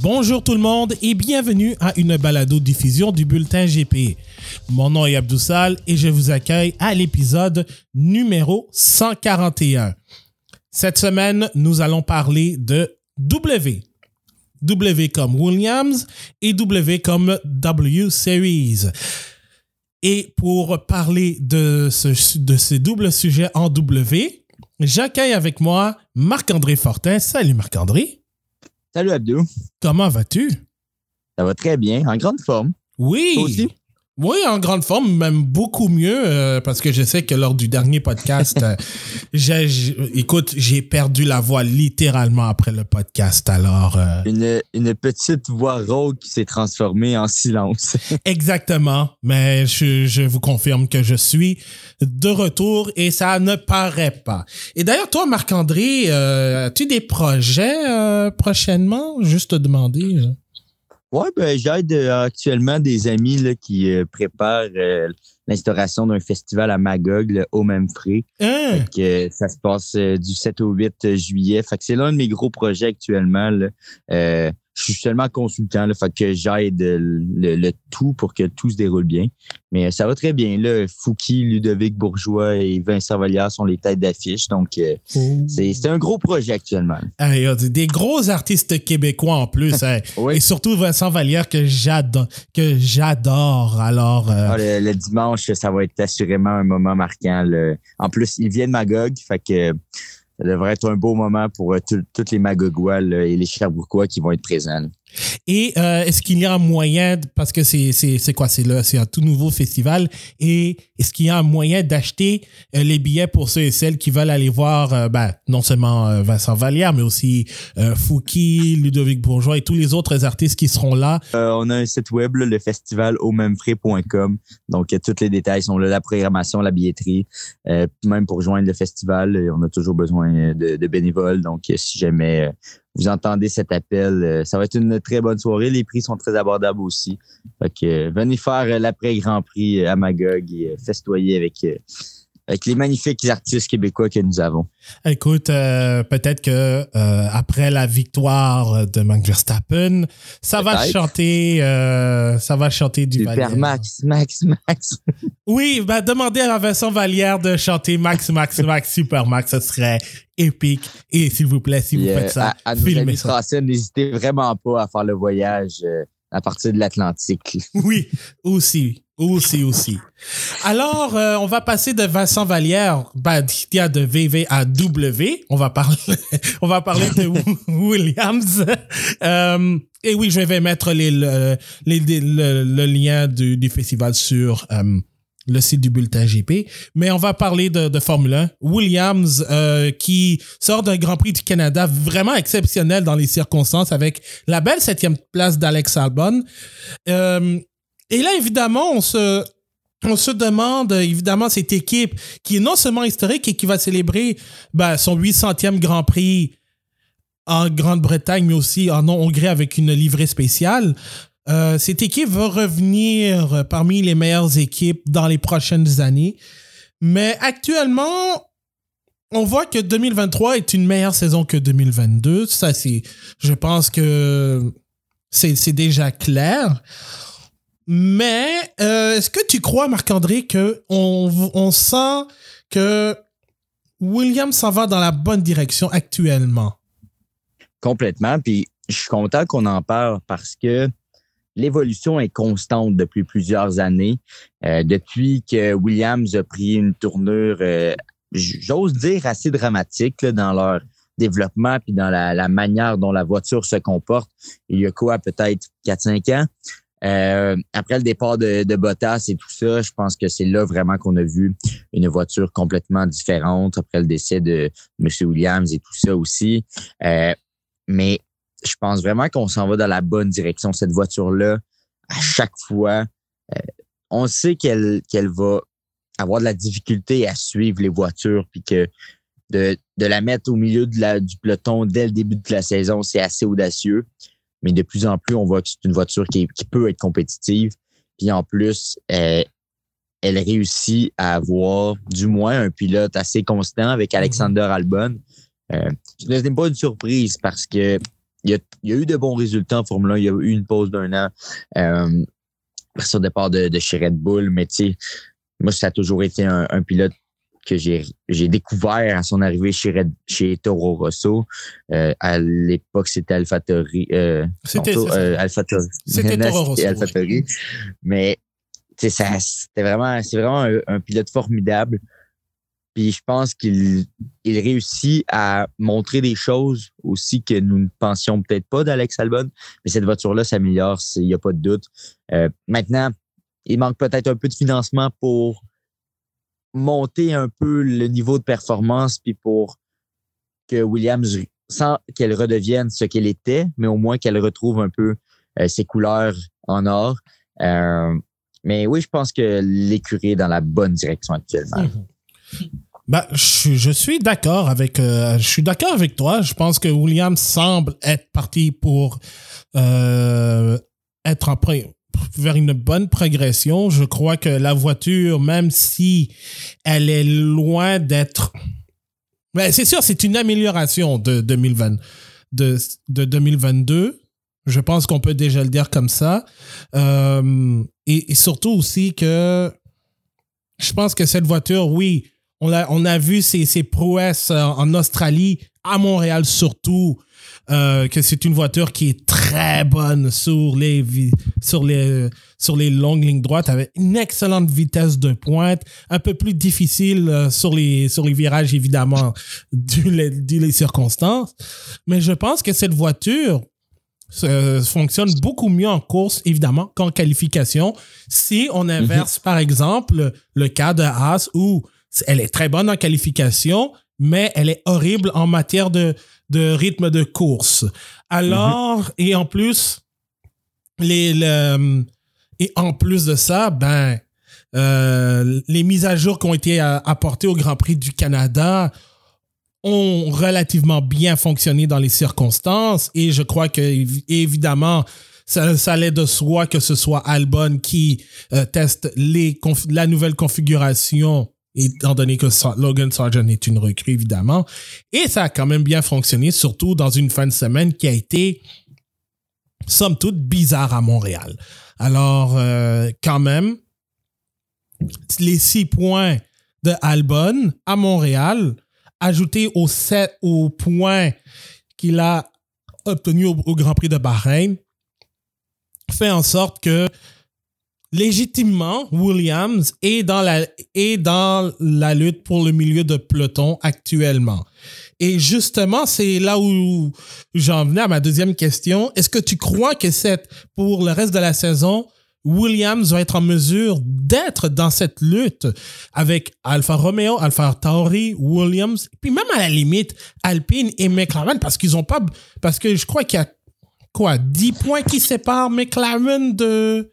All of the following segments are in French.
Bonjour tout le monde et bienvenue à une balado-diffusion du Bulletin GP. Mon nom est Abdoussal et je vous accueille à l'épisode numéro 141. Cette semaine, nous allons parler de W. W comme Williams et W comme W Series. Et pour parler de ces doubles sujets en W, j'accueille avec moi Marc-André Fortin. Salut Marc-André. Salut Abdou. Comment vas-tu? Ça va très bien, en grande forme. Oui. Toi aussi? Oui, en grande forme, même beaucoup mieux, parce que je sais que lors du dernier podcast, j'ai perdu la voix littéralement après le podcast, alors... Une petite voix rauque qui s'est transformée en silence. Exactement, mais je vous confirme que je suis de retour et ça ne paraît pas. Et d'ailleurs, toi, Marc-André, as-tu des projets prochainement? Juste te demander... Oui, j'aide actuellement des amis là, qui préparent l'instauration d'un festival à Magog, le Haut Même Frais. Fait que, ça se passe du 7 au 8 juillet. Fait que c'est l'un de mes gros projets actuellement. Là. Je suis seulement consultant, là, fait que j'aide le tout pour que tout se déroule bien. Mais ça va très bien. Là. Fouki, Ludovic Bourgeois et Vincent Vallière sont les têtes d'affiche. Donc, c'est un gros projet actuellement. Hey, des gros artistes québécois en plus. Hey. Oui. Et surtout Vincent Vallière que j'adore. Alors, le dimanche, ça va être assurément un moment marquant. Là. En plus, il vient de Magog. Fait que ça devrait être un beau moment pour tous les Magogois là, et les Sherbrookeois qui vont être présents. Là. Et est-ce qu'il y a un moyen, parce que c'est un tout nouveau festival, et est-ce qu'il y a un moyen d'acheter les billets pour ceux et celles qui veulent aller voir non seulement Vincent Vallière, mais aussi Fouki, Ludovic Bourgeois et tous les autres artistes qui seront là? On a un site web, là, le festival aumêmefrais.com. Donc, tous les détails sont là, la programmation, la billetterie. Même pour rejoindre le festival, on a toujours besoin de bénévoles. Donc, si jamais... vous entendez cet appel, ça va être une très bonne soirée. Les prix sont très abordables aussi. Fait que venez faire l'après-Grand Prix à Magog et festoyer avec les magnifiques artistes québécois que nous avons. Écoute, peut-être que après la victoire de Max Verstappen, ça va chanter du Super Vallière. Max. Oui, demandez à Vincent Vallière de chanter Max, Super Max, ce serait épique. Et s'il vous plaît, si vous faites ça, à nos amis français, n'hésitez vraiment pas à faire le voyage à partir de l'Atlantique. Oui, aussi. Alors, on va passer de Vincent Vallière, de VV à W. On va parler de Williams. Et oui, je vais mettre le lien du festival sur le site du Bulletin GP. Mais on va parler de Formule 1. Williams, qui sort d'un Grand Prix du Canada vraiment exceptionnel dans les circonstances avec la belle 7e place d'Alex Albon. Et là, évidemment, on se demande, évidemment, cette équipe qui est non seulement historique et qui va célébrer son 800e Grand Prix en Grande-Bretagne, mais aussi en Hongrie avec une livrée spéciale. Cette équipe va revenir parmi les meilleures équipes dans les prochaines années. Mais actuellement, on voit que 2023 est une meilleure saison que 2022. Ça, je pense que c'est déjà clair. Mais est-ce que tu crois, Marc-André, qu'on sent que Williams s'en va dans la bonne direction actuellement? Complètement. Puis je suis content qu'on en parle parce que l'évolution est constante depuis plusieurs années. Depuis que Williams a pris une tournure, j'ose dire, assez dramatique là, dans leur développement puis dans la manière dont la voiture se comporte. Il y a peut-être 4-5 ans. Après le départ de Bottas et tout ça, je pense que c'est là vraiment qu'on a vu une voiture complètement différente après le décès de M. Williams et tout ça aussi. Mais je pense vraiment qu'on s'en va dans la bonne direction. Cette voiture-là, à chaque fois, on sait qu'elle va avoir de la difficulté à suivre les voitures puis que de la mettre au milieu du peloton dès le début de la saison, c'est assez audacieux. Mais de plus en plus, on voit que c'est une voiture qui peut être compétitive. Puis en plus, elle réussit à avoir du moins un pilote assez constant avec Alexander Albon. Ce n'est pas une surprise parce que il y a eu de bons résultats en Formule 1. Il y a eu une pause d'1 an après son départ de chez Red Bull. Mais tu sais, moi, ça a toujours été un pilote que j'ai découvert à son arrivée chez Toro Rosso. À l'époque, c'était AlphaTauri. C'était Toro Rosso. AlphaTauri. Mais c'est vraiment un pilote formidable. Puis je pense qu'il réussit à montrer des choses aussi que nous ne pensions peut-être pas d'Alex Albon. Mais cette voiture-là s'améliore, il n'y a pas de doute. Maintenant, il manque peut-être un peu de financement pour monter un peu le niveau de performance, puis pour que Williams, sans qu'elle redevienne ce qu'elle était, mais au moins qu'elle retrouve un peu ses couleurs en or. Mais oui, je pense que l'écurie est dans la bonne direction actuellement. Ben, je suis d'accord avec toi. Je pense que Williams semble être parti pour être vers une bonne progression. Je crois que la voiture, même si elle est loin d'être... Ben, c'est sûr, c'est une amélioration de 2022. Je pense qu'on peut déjà le dire comme ça. Et surtout aussi que je pense que cette voiture, oui, on a vu ses prouesses en Australie, à Montréal surtout, que c'est une voiture qui est très bonne sur les longues lignes droites, avec une excellente vitesse de pointe, un peu plus difficile sur les virages, évidemment, dû les circonstances. Mais je pense que cette voiture fonctionne beaucoup mieux en course, évidemment, qu'en qualification. Si on inverse, par exemple, le cas de Haas, où elle est très bonne en qualification, mais elle est horrible en matière de rythme de course. Alors, et en plus, et en plus de ça, les mises à jour qui ont été apportées au Grand Prix du Canada ont relativement bien fonctionné dans les circonstances, et je crois que, évidemment, ça allait de soi que ce soit Albon qui teste la nouvelle configuration, étant donné que Logan Sargeant est une recrue, évidemment. Et ça a quand même bien fonctionné, surtout dans une fin de semaine qui a été, somme toute, bizarre à Montréal. Alors, quand même, les 6 points de Albon à Montréal, ajoutés aux points qu'il a obtenus au Grand Prix de Bahreïn, fait en sorte que légitimement, Williams est dans la lutte pour le milieu de peloton actuellement. Et justement, c'est là où j'en venais à ma deuxième question. Est-ce que tu crois que pour le reste de la saison, Williams va être en mesure d'être dans cette lutte avec Alfa Romeo, Alfa Tauri, Williams, puis même à la limite, Alpine et McLaren, parce que je crois qu'il y a 10 points qui séparent McLaren de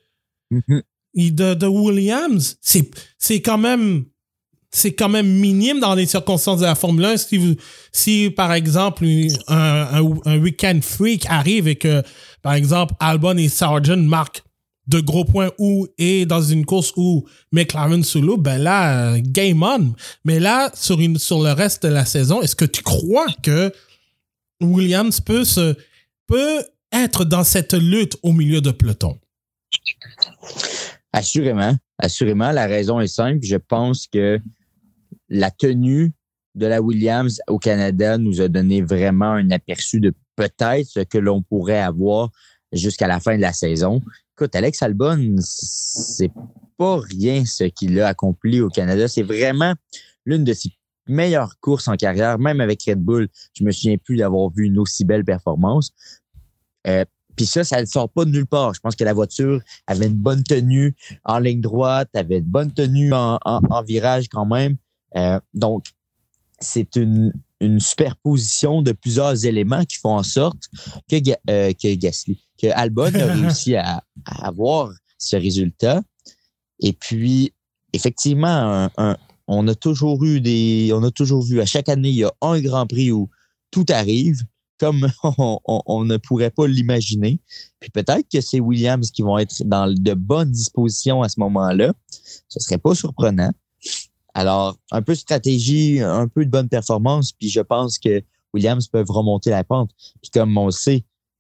Williams. C'est quand même minime dans les circonstances de la Formule 1. Si par exemple, un week-end freak arrive et que, par exemple, Albon et Sargeant marquent de gros points et dans une course où McLaren sous l'eau, ben là, game on. Mais là, sur le reste de la saison, est-ce que tu crois que Williams peut être dans cette lutte au milieu de peloton? Assurément. La raison est simple. Je pense que la tenue de la Williams au Canada nous a donné vraiment un aperçu de peut-être ce que l'on pourrait avoir jusqu'à la fin de la saison. Écoute, Alex Albon, c'est pas rien ce qu'il a accompli au Canada. C'est vraiment l'une de ses meilleures courses en carrière, même avec Red Bull. Je me souviens plus d'avoir vu une aussi belle performance. Puis ça ne sort pas de nulle part. Je pense que la voiture avait une bonne tenue en ligne droite, avait une bonne tenue en virage quand même. Donc, c'est une superposition de plusieurs éléments qui font en sorte que Albon a réussi à avoir ce résultat. Et puis, effectivement, on a toujours vu à chaque année, il y a un Grand Prix où tout arrive, comme on ne pourrait pas l'imaginer. Puis peut-être que c'est Williams qui vont être dans de bonnes dispositions à ce moment-là. Ce serait pas surprenant. Alors, un peu de stratégie, un peu de bonne performance, puis je pense que Williams peuvent remonter la pente. Puis comme on le sait,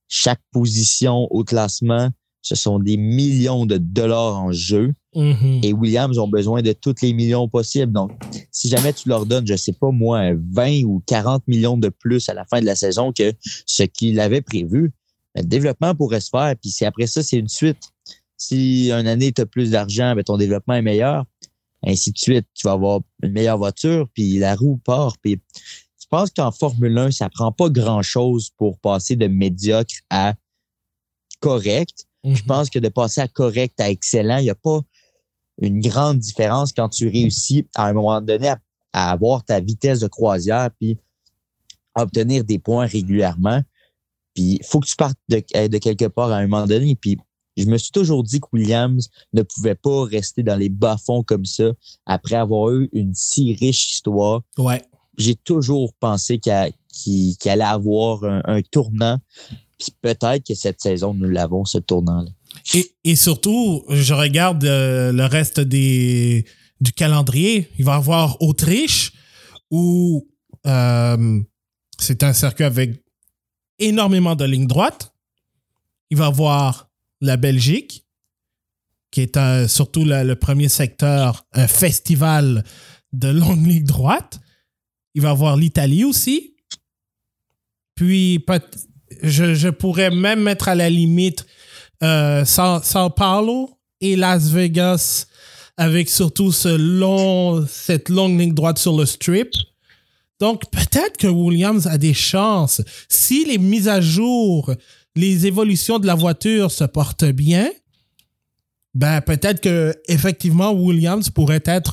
chaque position au classement, ce sont des millions de dollars en jeu. Mm-hmm. Et Williams ont besoin de tous les millions possibles. Donc, si jamais tu leur donnes, je sais pas moi, 20 ou 40 millions de plus à la fin de la saison que ce qu'il avait prévu, le développement pourrait se faire. Puis si après ça, c'est une suite. Si une année, tu as plus d'argent, ben ton développement est meilleur. Ainsi de suite, tu vas avoir une meilleure voiture, puis la roue part. Puis je pense qu'en Formule 1, ça prend pas grand-chose pour passer de médiocre à correct. Mm-hmm. Je pense que de passer à correct à excellent, il n'y a pas une grande différence quand tu réussis à un moment donné à avoir ta vitesse de croisière puis à obtenir des points régulièrement. Puis il faut que tu partes de quelque part à un moment donné. Puis je me suis toujours dit que Williams ne pouvait pas rester dans les bas-fonds comme ça après avoir eu une si riche histoire. Ouais. J'ai toujours pensé qu'il allait avoir un tournant. Puis peut-être que cette saison, nous l'avons, ce tournant-là. Et surtout, je regarde le reste du calendrier. Il va y avoir Autriche, où c'est un circuit avec énormément de lignes droites. Il va y avoir la Belgique, qui est surtout le premier secteur, un festival de longues lignes droites. Il va y avoir l'Italie aussi. Puis, je pourrais même mettre à la limite Sao Paulo et Las Vegas avec surtout cette longue ligne droite sur le strip. Donc, peut-être que Williams a des chances. Si les mises à jour, les évolutions de la voiture se portent bien, ben peut-être que effectivement Williams pourrait être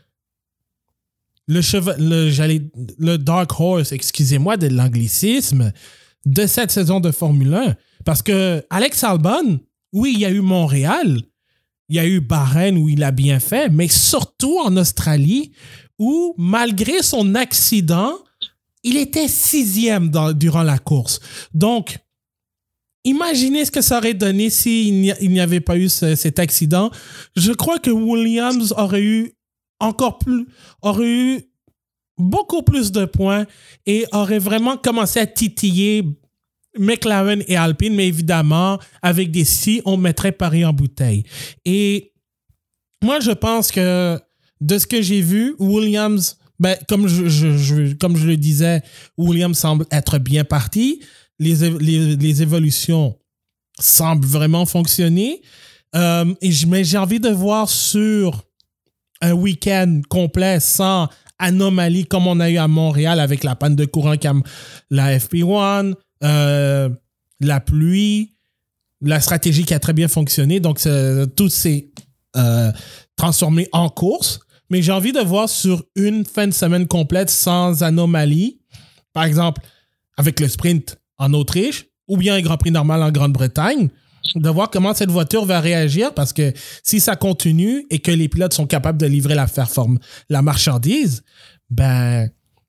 le Dark Horse, excusez-moi de l'anglicisme, de cette saison de Formule 1. Parce que Alex Albon, oui, il y a eu Montréal, il y a eu Bahreïn où il a bien fait, mais surtout en Australie où, malgré son accident, il était 6e durant la course. Donc, imaginez ce que ça aurait donné s'il n'y avait pas eu cet accident. Je crois que Williams aurait eu beaucoup plus de points et aurait vraiment commencé à titiller McLaren et Alpine, mais évidemment, avec des si, on mettrait Paris en bouteille. Et moi, je pense que de ce que j'ai vu, Williams, ben, comme je le disais, Williams semble être bien parti. Les évolutions semblent vraiment fonctionner. Mais j'ai envie de voir sur un week-end complet sans anomalie comme on a eu à Montréal avec la panne de courant comme la FP1, la pluie, la stratégie qui a très bien fonctionné. Donc, tout s'est transformé en course. Mais j'ai envie de voir sur une fin de semaine complète sans anomalie, par exemple, avec le sprint en Autriche ou bien un Grand Prix normal en Grande-Bretagne, de voir comment cette voiture va réagir parce que si ça continue et que les pilotes sont capables de livrer la marchandise, ben,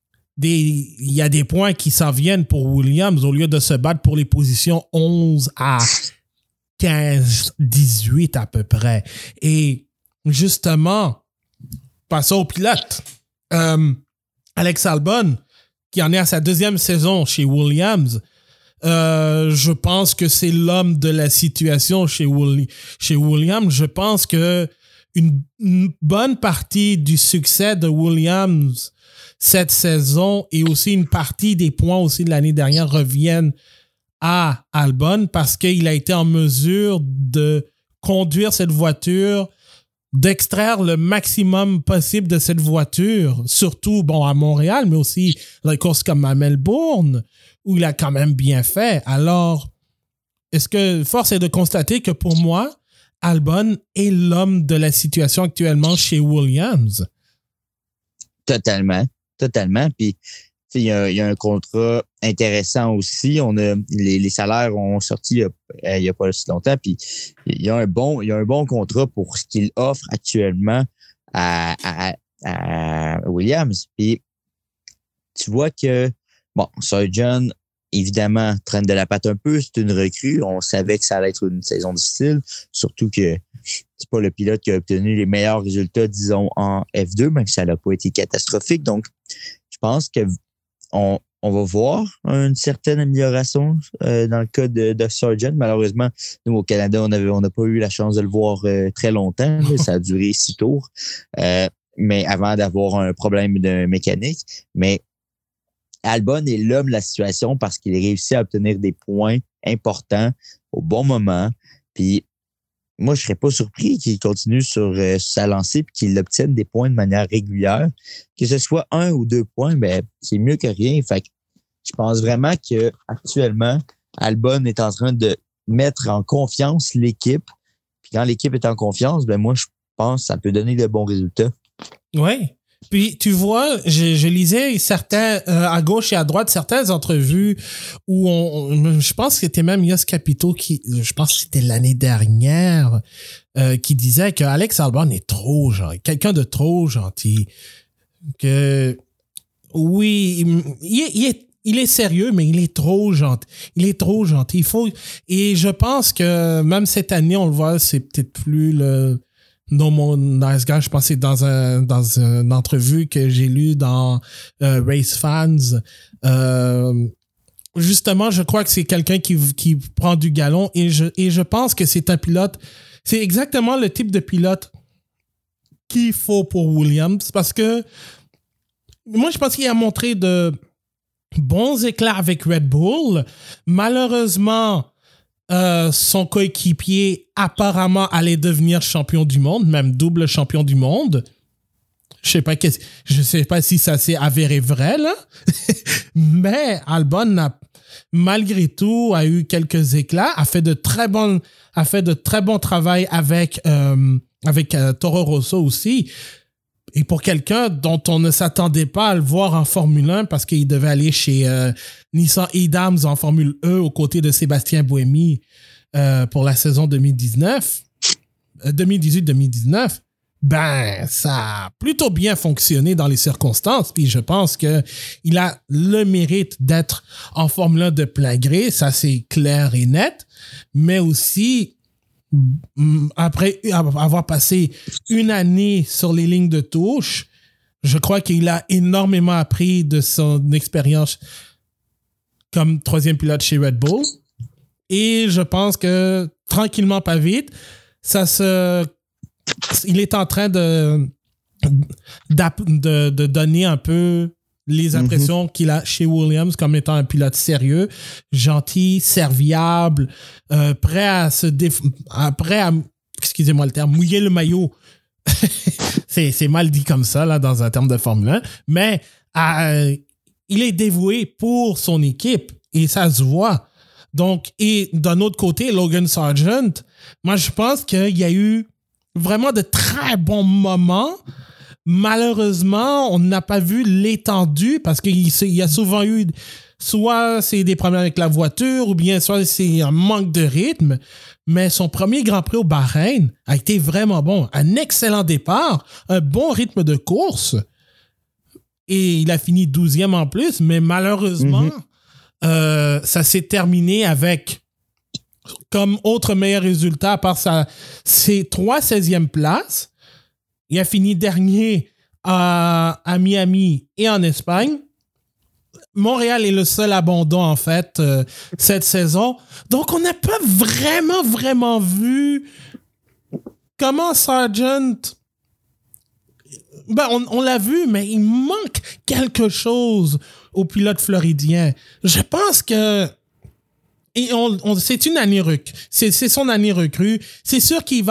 il y a des points qui s'en viennent pour Williams au lieu de se battre pour les positions 11 à 15, 18 à peu près. Et justement, passons au pilote. Alex Albon, qui en est à sa 2e saison chez Williams, je pense que c'est l'homme de la situation chez Williams. Je pense que une bonne partie du succès de Williams cette saison et aussi une partie des points aussi de l'année dernière reviennent à Albon parce qu'il a été en mesure de conduire cette voiture, d'extraire le maximum possible de cette voiture, surtout à Montréal, mais aussi dans les courses comme à Melbourne, où il a quand même bien fait. Alors, force est de constater que pour moi, Albon est l'homme de la situation actuellement chez Williams. Totalement. Puis, il y a un contrat intéressant aussi. Les salaires ont sorti il y a pas si longtemps. Puis, il y a un bon contrat pour ce qu'il offre actuellement à Williams. Puis, tu vois que, Sargent, évidemment, traîne de la patte un peu. C'est une recrue. On savait que ça allait être une saison difficile. Surtout que c'est pas le pilote qui a obtenu les meilleurs résultats, disons, en F2, même si ça n'a pas été catastrophique. Donc, je pense que on on va voir une certaine amélioration dans le cas de Sargent. Malheureusement, nous, au Canada, on n'a pas eu la chance de le voir très longtemps. Là. Ça a duré 6 tours. Mais avant d'avoir un problème de mécanique. Mais Albon est l'homme de la situation parce qu'il a réussi à obtenir des points importants au bon moment. Puis moi, je serais pas surpris qu'il continue sur sa lancée et qu'il obtienne des points de manière régulière. Que ce soit 1 ou 2 points, ben c'est mieux que rien. Fait que je pense vraiment que actuellement, Albon est en train de mettre en confiance l'équipe. Puis quand l'équipe est en confiance, ben moi, je pense que ça peut donner de bons résultats. Oui. Puis, tu vois, je lisais certains, à gauche et à droite, certaines entrevues où je pense que c'était même Yos Capito je pense que c'était l'année dernière, qui disait que Alex Albon est trop gentil, quelqu'un de trop gentil. Que, oui, il est sérieux, mais il est trop gentil. Il est trop gentil. Et je pense que même cette année, on le voit, c'est peut-être plus le No More Nice Guy. Je pense que c'est dans une entrevue que j'ai lue dans Race Fans. Justement, je crois que c'est quelqu'un qui prend du galon et je pense que c'est un pilote. C'est exactement le type de pilote qu'il faut pour Williams parce que moi, je pense qu'il a montré de bons éclats avec Red Bull. Malheureusement, son coéquipier apparemment allait devenir champion du monde, même double champion du monde. Je sais pas si ça s'est avéré vrai, là. Mais Albon malgré tout, a eu quelques éclats, a fait de très bons travail avec Toro Rosso aussi. Et pour quelqu'un dont on ne s'attendait pas à le voir en Formule 1 parce qu'il devait aller chez Nissan Idams en Formule E aux côtés de Sébastien Buemi pour la saison 2018-2019, ben, ça a plutôt bien fonctionné dans les circonstances. Puis je pense qu'il a le mérite d'être en Formule 1 de plein gré. Ça, c'est clair et net. Mais aussi, après avoir passé une année sur les lignes de touche, je crois qu'il a énormément appris de son expérience comme 3e pilote chez Red Bull. Et je pense que, tranquillement, pas vite, il est en train de donner un peu les impressions qu'il a chez Williams comme étant un pilote sérieux, gentil, serviable, prêt à excusez-moi le terme, mouiller le maillot. c'est mal dit comme ça, là, dans un terme de Formule 1, mais il est dévoué pour son équipe et ça se voit. Donc, et d'un autre côté, Logan Sargent, moi, je pense qu'il y a eu vraiment de très bons moments. Malheureusement, on n'a pas vu l'étendue parce qu'il y a souvent eu, soit c'est des problèmes avec la voiture ou bien soit c'est un manque de rythme. Mais son premier Grand Prix au Bahreïn a été vraiment bon. Un excellent départ, un bon rythme de course. Et il a fini 12e en plus, mais malheureusement, ça s'est terminé avec comme autre meilleur résultat à part ses 3 16e places. Il a fini dernier à Miami et en Espagne. Montréal est le seul abandon, en fait, cette saison. Donc, on n'a pas vraiment vu comment Sargent... Ben, on l'a vu, mais il manque quelque chose au pilote floridien. Je pense que... Et c'est une année recrue. C'est son année recrue. C'est sûr qu'il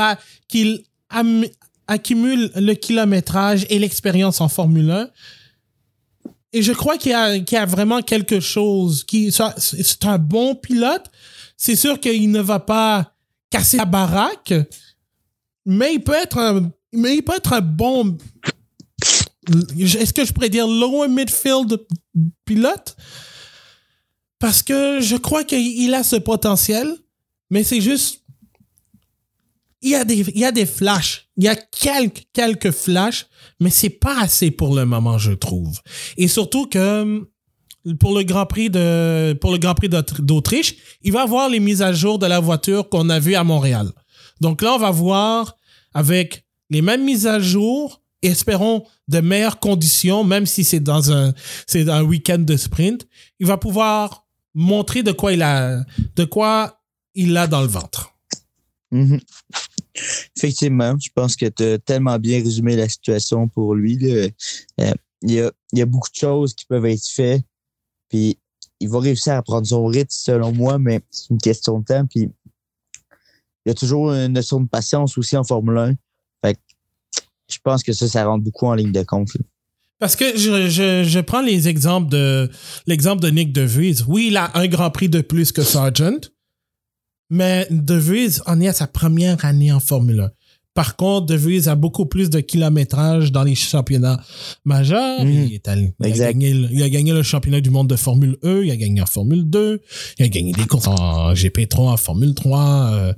accumule le kilométrage et l'expérience en Formule 1. Et je crois qu'il y a vraiment quelque chose. C'est un bon pilote. C'est sûr qu'il ne va pas casser la baraque, mais il peut être un bon... Est-ce que je pourrais dire lower midfield pilote? Parce que je crois qu'il a ce potentiel, mais c'est juste... Il y a des flashs. Il y a quelques flashs, mais c'est pas assez pour le moment, je trouve. Et surtout que pour le Grand Prix d'Autriche, il va avoir les mises à jour de la voiture qu'on a vues à Montréal. Donc là, on va voir avec les mêmes mises à jour espérons, de meilleures conditions, même si c'est c'est un week-end de sprint, il va pouvoir montrer de quoi il a dans le ventre. Mm-hmm. Effectivement, je pense que tu as tellement bien résumé la situation pour lui. Il y a beaucoup de choses qui peuvent être faites, puis il va réussir à prendre son rythme, selon moi, mais c'est une question de temps, puis il y a toujours une notion de patience aussi en Formule 1. Fait que je pense que ça rentre beaucoup en ligne de compte. Là. Parce que je prends l'exemple de Nick De Vries. Oui, il a un Grand Prix de plus que Sargent, mais De Vries en est à sa première année en Formule 1. Par contre, De Vries a beaucoup plus de kilométrage dans les championnats majeurs. Il a gagné le championnat du monde de Formule E, il a gagné en Formule 2, il a gagné des courses en GP3, en Formule 3.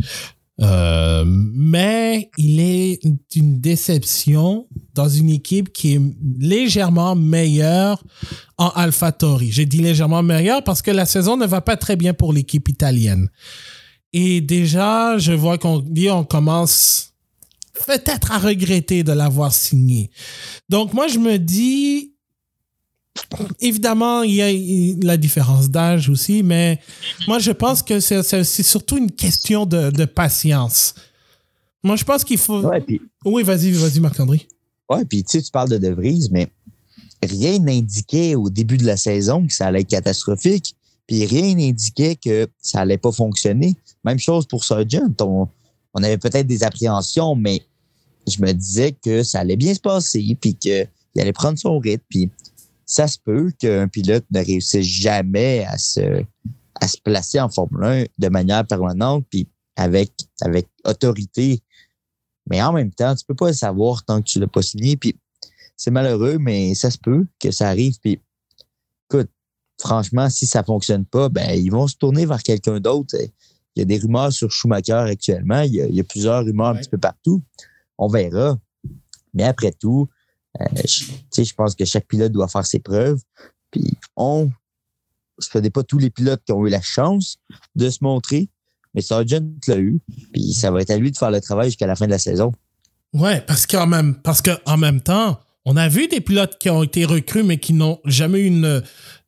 Mais il est une déception dans une équipe qui est légèrement meilleure en AlphaTauri. J'ai dit légèrement meilleure parce que la saison ne va pas très bien pour l'équipe italienne. Et déjà, je vois qu'on commence peut-être à regretter de l'avoir signé. Donc, moi, je me dis, évidemment, il y a la différence d'âge aussi, mais moi, je pense que c'est surtout une question de patience. Moi, je pense qu'il faut... Ouais, puis... Oui, vas-y, Marc-André. Oui, puis tu parles de Vries, mais rien n'indiquait au début de la saison que ça allait être catastrophique, puis rien n'indiquait que ça allait pas fonctionner. Même chose pour Sargent. On avait peut-être des appréhensions, mais je me disais que ça allait bien se passer, puis qu'il allait prendre son rythme, puis ça se peut qu'un pilote ne réussisse jamais à se placer en Formule 1 de manière permanente, puis avec autorité. Mais en même temps, tu peux pas le savoir tant que tu l'as pas signé, puis c'est malheureux, mais ça se peut que ça arrive, puis écoute, franchement, si ça fonctionne pas, ben ils vont se tourner vers quelqu'un d'autre. Il y a des rumeurs sur Schumacher actuellement. Il y a plusieurs rumeurs un petit peu partout. On verra. Mais après tout, je pense que chaque pilote doit faire ses preuves. Puis ce n'est pas tous les pilotes qui ont eu la chance de se montrer, mais Sargent l'a eu. Puis ça va être à lui de faire le travail jusqu'à la fin de la saison. Ouais, parce qu'en même temps, on a vu des pilotes qui ont été recrues, mais qui n'ont jamais eu une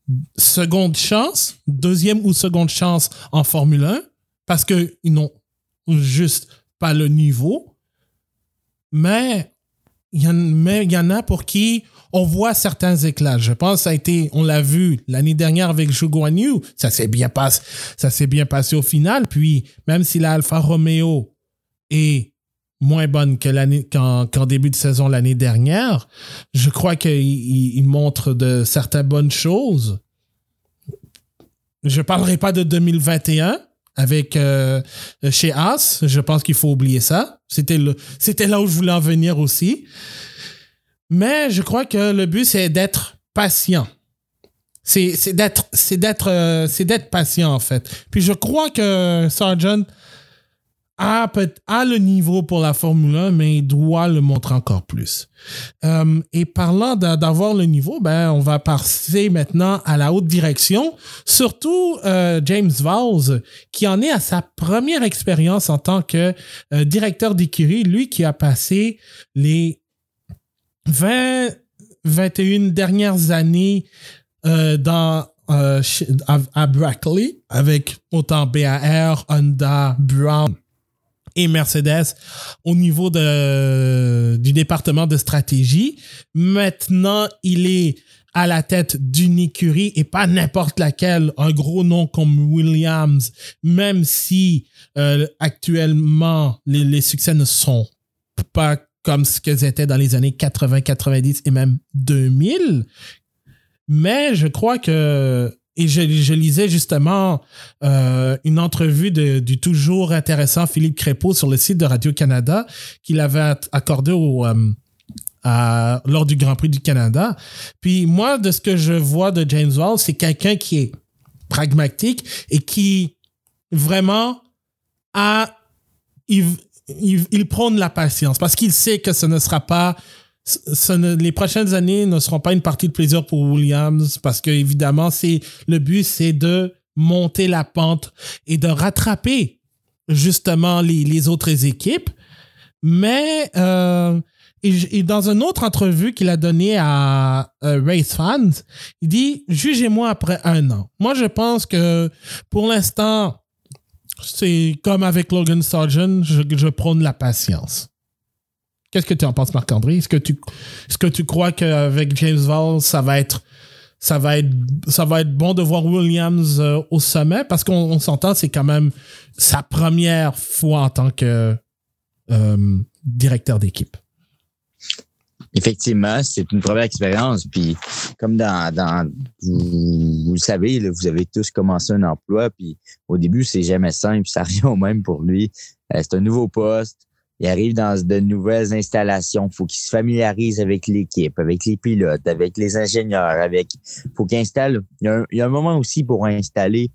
deuxième ou seconde chance en Formule 1. Parce qu'ils n'ont juste pas le niveau. Mais il y en a pour qui on voit certains éclats. Je pense que on l'a vu l'année dernière avec Zhou Guanyu. Ça s'est bien passé au final. Puis, même si la Alfa Romeo est moins bonne qu'en début de saison l'année dernière, je crois qu'il montre de certaines bonnes choses. Je parlerai pas de 2021. Avec chez Haas, je pense qu'il faut oublier ça. C'était là où je voulais en venir aussi. Mais je crois que le but, c'est d'être patient. C'est d'être patient, en fait. Puis je crois que Sargent a le niveau pour la Formule 1, mais il doit le montrer encore plus. Et parlant d'avoir le niveau, on va passer maintenant à la haute direction. Surtout James Vowles, qui en est à sa première expérience en tant que directeur d'écurie, lui qui a passé les 21 dernières années à Brackley, avec autant BAR, Honda, Brown et Mercedes au niveau du département de stratégie. Maintenant, il est à la tête d'une écurie et pas n'importe laquelle, un gros nom comme Williams, même si actuellement les succès ne sont pas comme ce qu'ils étaient dans les années 80, 90 et même 2000. Mais je crois que... Et je lisais justement une entrevue du toujours intéressant Philippe Crépeau sur le site de Radio-Canada qu'il avait accordé lors du Grand Prix du Canada. Puis moi, de ce que je vois de James Vowles, c'est quelqu'un qui est pragmatique et qui vraiment il prône la patience parce qu'il sait que ce ne sera pas... les prochaines années ne seront pas une partie de plaisir pour Williams parce que évidemment le but c'est de monter la pente et de rattraper justement les autres équipes, mais Et dans une autre entrevue qu'il a donnée à Race Fans, il dit « Jugez-moi après 1 an. » Moi, je pense que pour l'instant, c'est comme avec Logan Sargent, je prône la patience. Qu'est-ce que tu en penses, Marc-André? Est-ce que tu crois qu'avec James Valls, ça va être bon de voir Williams au sommet? Parce qu'on s'entend, c'est quand même sa première fois en tant que directeur d'équipe. Effectivement, c'est une première expérience. Puis, comme vous le savez, là, vous avez tous commencé un emploi. Puis, au début, c'est jamais simple. Ça revient au même pour lui. C'est un nouveau poste. Il arrive dans de nouvelles installations. Il faut qu'il se familiarise avec l'équipe, avec les pilotes, avec les ingénieurs. Faut qu'il installe. Il y a un moment aussi pour installer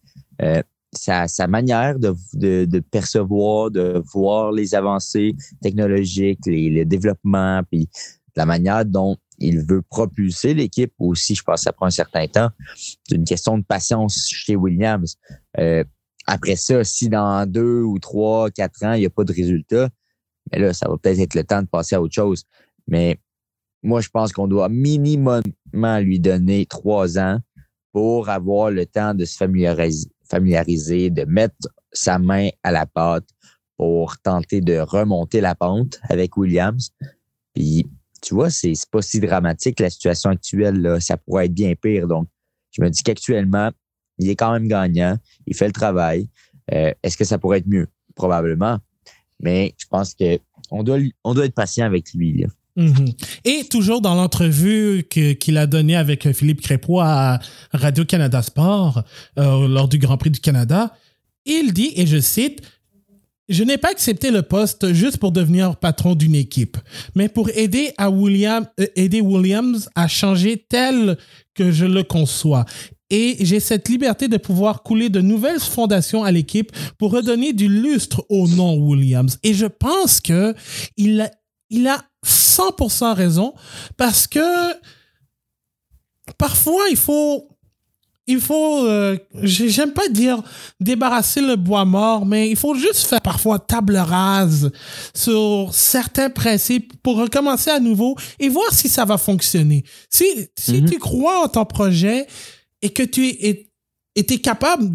sa manière de percevoir, de voir les avancées technologiques, le développement, puis la manière dont il veut propulser l'équipe aussi. Je pense que ça prend un certain temps. C'est une question de patience chez Williams. Après ça, si dans 2 ou 3, 4 ans, il n'y a pas de résultat, mais là, ça va peut-être être le temps de passer à autre chose. Mais moi, je pense qu'on doit minimum lui donner 3 ans pour avoir le temps de se familiariser, de mettre sa main à la pâte pour tenter de remonter la pente avec Williams. Puis, tu vois, c'est pas si dramatique la situation actuelle, là. Ça pourrait être bien pire. Donc, je me dis qu'actuellement, il est quand même gagnant. Il fait le travail. Est-ce que ça pourrait être mieux? Probablement. Mais je pense qu'on doit être patient avec lui, là. Mm-hmm. Et toujours dans l'entrevue qu'il a donnée avec Philippe Crépeau à Radio-Canada Sport lors du Grand Prix du Canada, il dit, et je cite, « Je n'ai pas accepté le poste juste pour devenir patron d'une équipe, mais pour aider Williams à changer tel que je le conçois. Et j'ai cette liberté de pouvoir couler de nouvelles fondations à l'équipe pour redonner du lustre au nom Williams. » Et je pense que il a 100% raison, parce que parfois il faut j'aime pas dire débarrasser le bois mort, mais il faut juste faire parfois table rase sur certains principes pour recommencer à nouveau et voir si ça va fonctionner. Si tu crois en ton projet et que tu es capable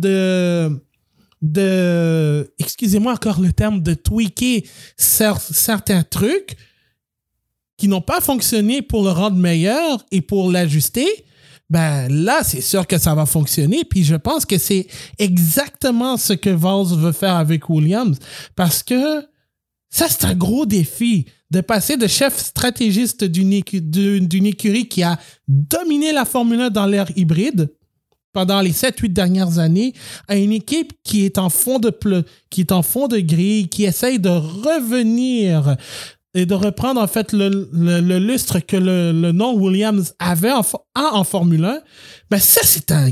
de excusez-moi encore le terme, de tweaker certains trucs qui n'ont pas fonctionné pour le rendre meilleur et pour l'ajuster, ben là, c'est sûr que ça va fonctionner. Puis je pense que c'est exactement ce que Valls veut faire avec Williams, parce que ça, c'est un gros défi de passer de chef stratégiste d'une écurie qui a dominé la Formule 1 dans l'ère hybride pendant les 7-8 dernières années à une équipe qui est en fond de grille, qui essaye de revenir et de reprendre en fait le lustre que le nom Williams avait en Formule 1, ben ça, c'est un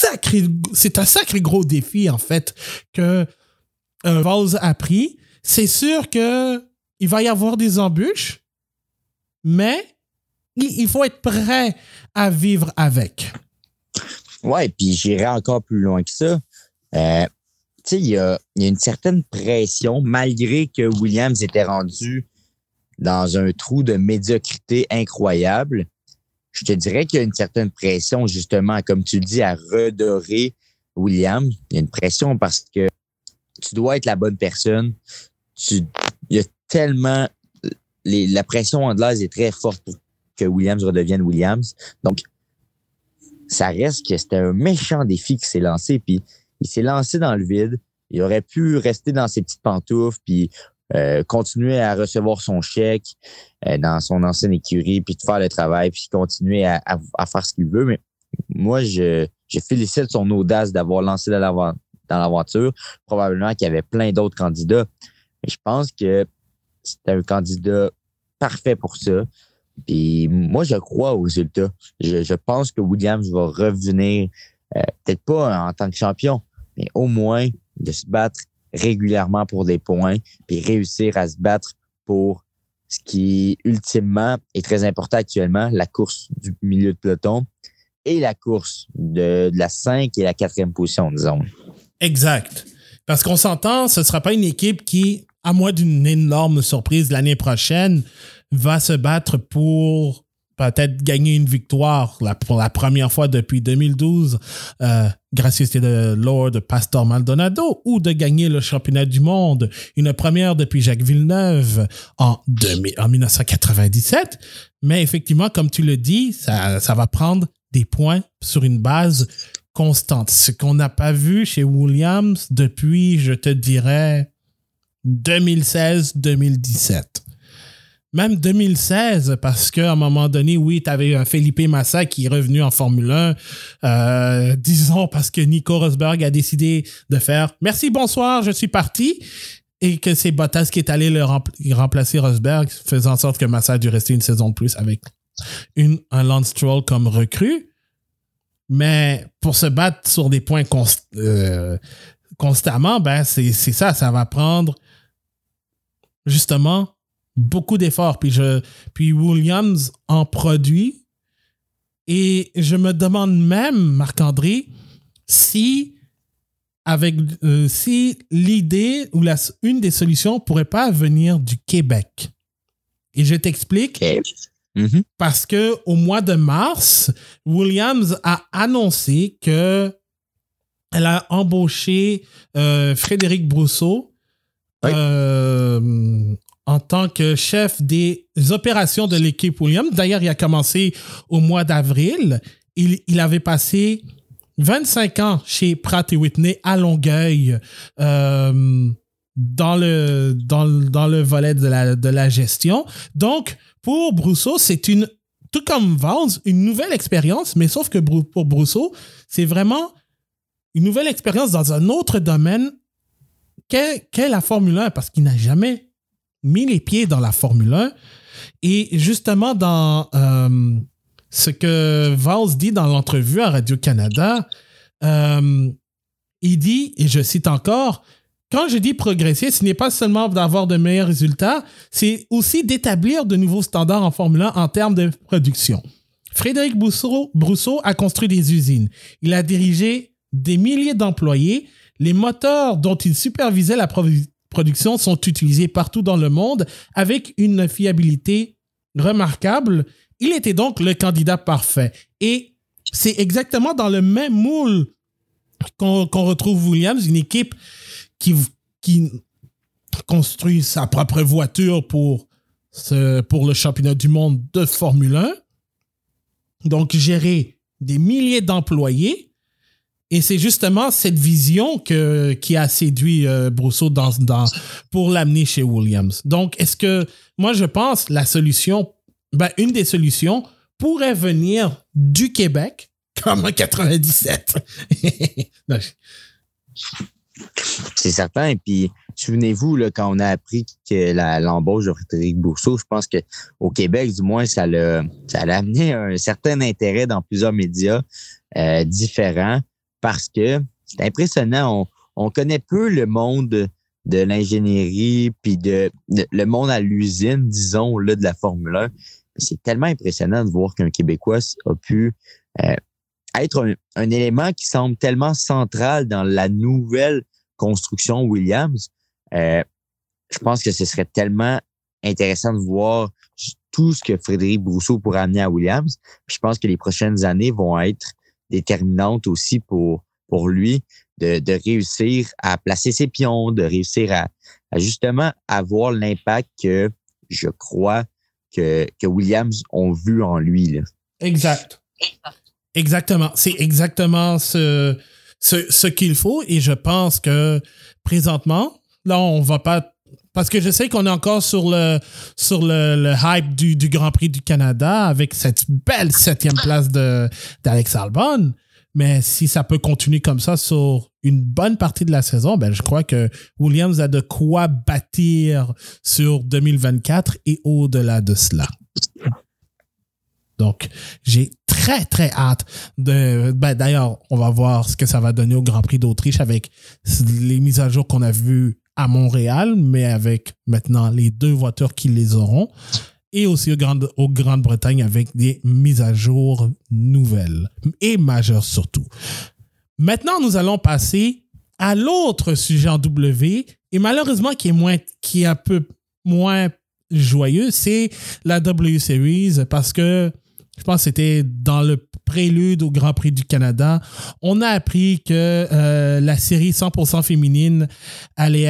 sacré gros défi en fait que Valls a pris. C'est sûr que il va y avoir des embûches, mais il faut être prêt à vivre avec. Ouais, puis j'irai encore plus loin que ça. Tu sais, il y a une certaine pression, malgré que Williams était rendu dans un trou de médiocrité incroyable. Je te dirais qu'il y a une certaine pression, justement, comme tu le dis, à redorer Williams. Il y a une pression parce que tu dois être la bonne personne. Il y a tellement... la pression anglaise est très forte pour que Williams redevienne Williams. Donc, ça reste que c'était un méchant défi qui s'est lancé. Puis, il s'est lancé dans le vide. Il aurait pu rester dans ses petites pantoufles, puis continuer à recevoir son chèque dans son ancienne écurie, puis de faire le travail, puis continuer à faire ce qu'il veut. Mais moi, je félicite son audace d'avoir lancé dans l'aventure. Probablement qu'il y avait plein d'autres candidats. Mais je pense que c'était un candidat parfait pour ça. Puis moi, je crois aux résultats. Je pense que Williams va revenir, peut-être pas en tant que champion, mais au moins de se battre régulièrement pour des points, puis réussir à se battre pour ce qui, ultimement, est très important actuellement, la course du milieu de peloton et la course de la 5 et la 4e position, disons. Exact. Parce qu'on s'entend, ce ne sera pas une équipe qui à moins d'une énorme surprise l'année prochaine, va se battre pour peut-être gagner une victoire pour la première fois depuis 2012, Gracieuseté de Lord Pastor Maldonado, ou de gagner le championnat du monde, une première depuis Jacques Villeneuve en 1997. Mais effectivement, comme tu le dis, ça va prendre des points sur une base constante. Ce qu'on n'a pas vu chez Williams depuis, je te dirais, 2016-2017. Même 2016, parce qu'à un moment donné, oui, tu avais un Felipe Massa qui est revenu en Formule 1, disons parce que Nico Rosberg a décidé de faire « Merci, bonsoir, je suis parti », et que c'est Bottas qui est allé remplacer Rosberg, faisant en sorte que Massa a dû rester une saison de plus avec un Lance Stroll comme recrue. Mais pour se battre sur des points constamment, ben c'est ça va prendre justement beaucoup d'efforts. Puis Williams en produit. Et je me demande même, Marc-André, si l'idée ou une des solutions pourrait pas venir du Québec. Et je t'explique. Okay. Mm-hmm. Parce que au mois de mars, Williams a annoncé que elle a embauché Frédéric Brousseau. Oui. En tant que chef des opérations de l'équipe Williams. D'ailleurs, il a commencé au mois d'avril. Il avait passé 25 ans chez Pratt & Whitney à Longueuil dans le volet de la gestion. Donc, pour Brousseau, c'est tout comme Vance, une nouvelle expérience, mais sauf que pour Brousseau, c'est vraiment une nouvelle expérience dans un autre domaine qu'est la Formule 1, parce qu'il n'a jamais mis les pieds dans la Formule 1. Et justement, dans ce que Vance dit dans l'entrevue à Radio-Canada, il dit, et je cite encore, « Quand je dis progresser, ce n'est pas seulement d'avoir de meilleurs résultats, c'est aussi d'établir de nouveaux standards en Formule 1 en termes de production. » Frédéric Brousseau a construit des usines. Il a dirigé des milliers d'employés. Les moteurs dont il supervisait la production sont utilisés partout dans le monde avec une fiabilité remarquable. Il était donc le candidat parfait. Et c'est exactement dans le même moule qu'on retrouve Williams, une équipe qui construit sa propre voiture pour le championnat du monde de Formule 1. Donc, gérer des milliers d'employés. Et c'est justement cette vision qui a séduit Brousseau pour l'amener chez Williams. Donc, moi, je pense la solution, une des solutions pourrait venir du Québec, comme en 97. C'est certain. Et puis, souvenez-vous, là, quand on a appris que l'embauche de Frédéric Brousseau, je pense qu'au Québec, du moins, ça l'a amené un certain intérêt dans plusieurs médias différents. Parce que c'est impressionnant, on connaît peu le monde de l'ingénierie puis le monde à l'usine, disons, là, de la Formule 1. C'est tellement impressionnant de voir qu'un Québécois a pu être un élément qui semble tellement central dans la nouvelle construction Williams. Je pense que ce serait tellement intéressant de voir tout ce que Frédéric Brousseau pourrait amener à Williams. Puis je pense que les prochaines années vont être déterminante aussi pour lui de réussir à placer ses pions, de réussir à justement avoir l'impact que je crois que Williams ont vu en lui. Là. Exact. Exactement. C'est exactement ce qu'il faut, et je pense que présentement, là, on va pas... Parce que je sais qu'on est encore sur le hype du Grand Prix du Canada avec cette belle 7e place d'Alex Albon. Mais si ça peut continuer comme ça sur une bonne partie de la saison, je crois que Williams a de quoi bâtir sur 2024 et au-delà de cela. Donc, j'ai très, très hâte d'ailleurs, on va voir ce que ça va donner au Grand Prix d'Autriche avec les mises à jour qu'on a vues à Montréal, mais avec maintenant les 2 voitures qui les auront, et aussi au Grande-Bretagne avec des mises à jour nouvelles et majeures surtout. Maintenant, nous allons passer à l'autre sujet en W, et malheureusement qui est un peu moins joyeux, c'est la W Series, parce que je pense que c'était dans le prélude au Grand Prix du Canada. On a appris que la série 100% féminine allait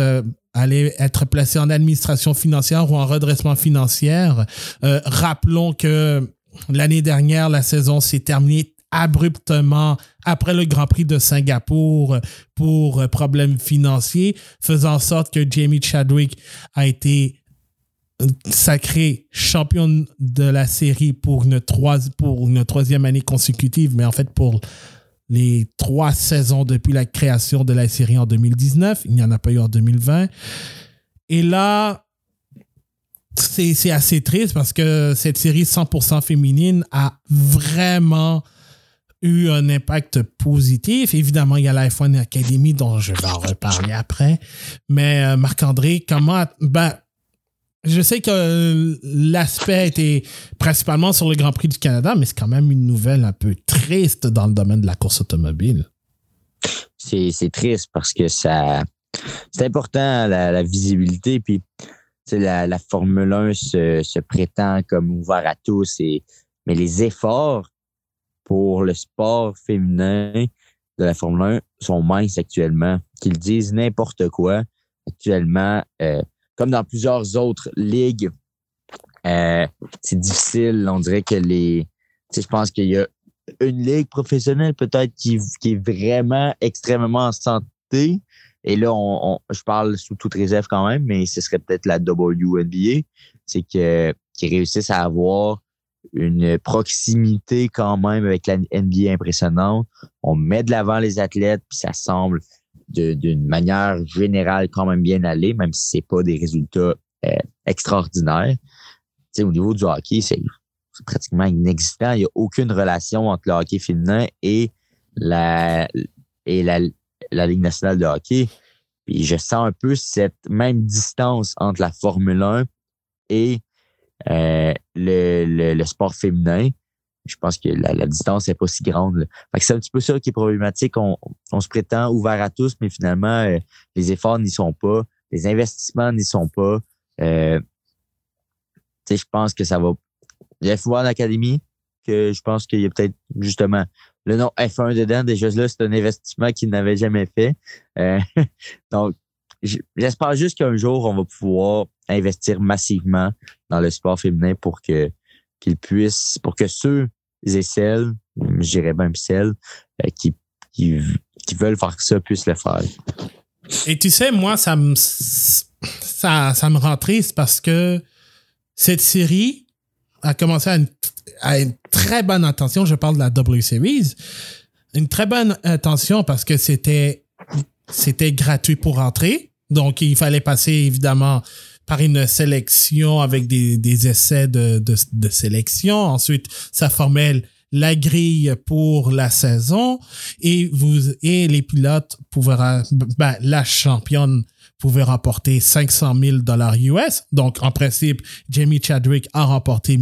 être placée en administration financière ou en redressement financier. Rappelons que l'année dernière, la saison s'est terminée abruptement après le Grand Prix de Singapour pour problèmes financiers, faisant en sorte que Jamie Chadwick a été sacrée championne de la série pour une troisième année consécutive, mais en fait pour les 3 saisons depuis la création de la série en 2019. Il n'y en a pas eu en 2020. Et là, c'est assez triste parce que cette série 100% féminine a vraiment eu un impact positif. Évidemment, il y a la F1 Academy dont je vais en reparler après. Mais Marc-André, comment... je sais que l'aspect était principalement sur le Grand Prix du Canada, mais c'est quand même une nouvelle un peu triste dans le domaine de la course automobile. C'est triste parce que c'est important, la visibilité. Puis, la Formule 1 se prétend comme ouvert à tous. Mais les efforts pour le sport féminin de la Formule 1 sont minces actuellement. Qu'ils disent n'importe quoi actuellement. Comme dans plusieurs autres ligues, c'est difficile. On dirait que je pense qu'il y a une ligue professionnelle peut-être qui est vraiment extrêmement en santé. Et là, je parle sous toute réserve quand même, mais ce serait peut-être la WNBA. C'est qu'ils réussissent à avoir une proximité quand même avec la NBA impressionnante. On met de l'avant les athlètes, puis ça semble d'une manière générale quand même bien aller, même si c'est pas des résultats extraordinaires. Au niveau du hockey, c'est pratiquement inexistant. Il n'y a aucune relation entre le hockey féminin et la Ligue nationale de hockey. Puis je sens un peu cette même distance entre la Formule 1 et le sport féminin. Je pense que la distance n'est pas si grande. Fait que c'est un petit peu ça qui est problématique. On se prétend ouvert à tous, mais finalement, les efforts n'y sont pas. Les investissements n'y sont pas. Je pense que ça va... Il y a F1 Academy, que je pense qu'il y a peut-être justement le nom F1 dedans. Déjà là, c'est un investissement qu'ils n'avaient jamais fait. Donc, j'espère juste qu'un jour, on va pouvoir investir massivement dans le sport féminin pour que ceux et celles, je dirais même celles, qui veulent faire ça puissent le faire. Et tu sais, moi, ça me rend triste parce que cette série a commencé à une très bonne intention. Je parle de la W Series. Une très bonne intention parce que c'était gratuit pour entrer. Donc, il fallait passer, évidemment, par une sélection avec des essais de sélection. Ensuite, ça formait la grille pour la saison et les pilotes la championne pouvait remporter $500,000 US. Donc, en principe, Jamie Chadwick a remporté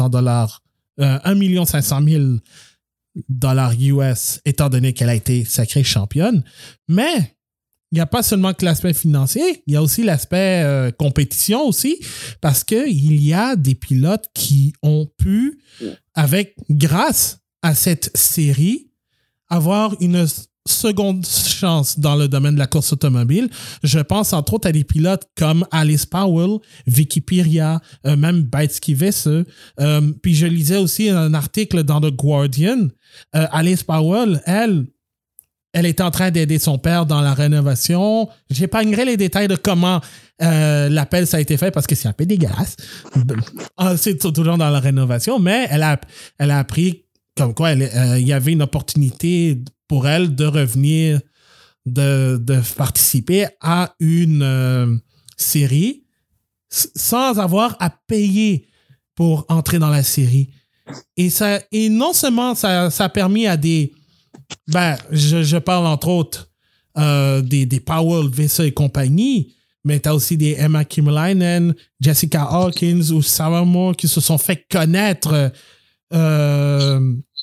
$1,5 million US étant donné qu'elle a été sacrée championne. Mais il n'y a pas seulement que l'aspect financier, il y a aussi l'aspect compétition aussi, parce qu'il y a des pilotes qui ont pu, grâce à cette série, avoir une seconde chance dans le domaine de la course automobile. Je pense entre autres à des pilotes comme Alice Powell, Vicky Piria, même Beitski Wesse. Puis je lisais aussi un article dans The Guardian. Alice Powell, elle était en train d'aider son père dans la rénovation. J'épargnerai les détails de comment l'appel ça a été fait parce que c'est un peu dégueulasse. C'est toujours dans la rénovation, mais elle a appris comme quoi il y avait une opportunité pour elle de revenir, de participer à une série sans avoir à payer pour entrer dans la série. Et non seulement ça a permis à des... je parle entre autres des Powell, Vessa et compagnie, mais tu as aussi des Emma Kimalainen, Jessica Hawkins ou Sarah Moore qui se sont fait connaître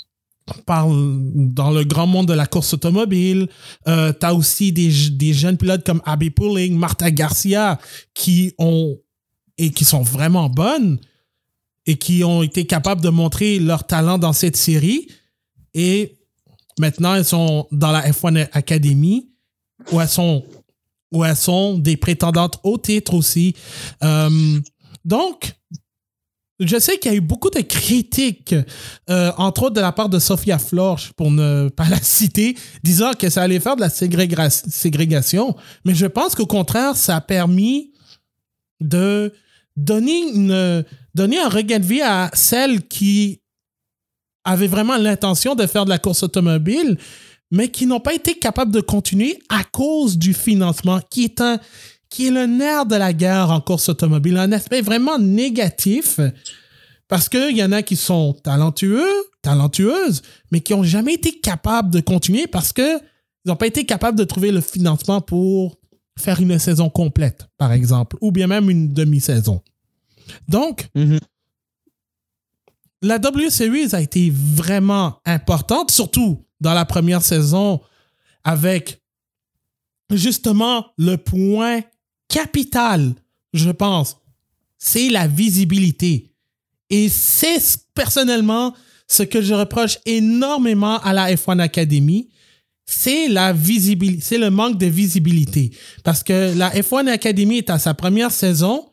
dans le grand monde de la course automobile. T'as aussi des jeunes pilotes comme Abby Pulling, Marta Garcia qui sont vraiment bonnes et qui ont été capables de montrer leur talent dans cette série. Et maintenant, elles sont dans la F1 Academy où elles sont des prétendantes au titre aussi. Donc, je sais qu'il y a eu beaucoup de critiques, entre autres de la part de Sophia Florsch, pour ne pas la citer, disant que ça allait faire de la ségrégation. Mais je pense qu'au contraire, ça a permis de donner un regain de vie à celles qui avaient vraiment l'intention de faire de la course automobile, mais qui n'ont pas été capables de continuer à cause du financement, qui est le nerf de la guerre en course automobile, un aspect vraiment négatif, parce qu'il y en a qui sont talentueuses, mais qui n'ont jamais été capables de continuer parce qu'ils n'ont pas été capables de trouver le financement pour faire une saison complète, par exemple, ou bien même une demi-saison. Donc, la W Series a été vraiment importante, surtout dans la première saison, avec justement le point capital, je pense, c'est la visibilité. Et c'est personnellement ce que je reproche énormément à la F1 Academy, c'est c'est le manque de visibilité. Parce que la F1 Academy est à sa première saison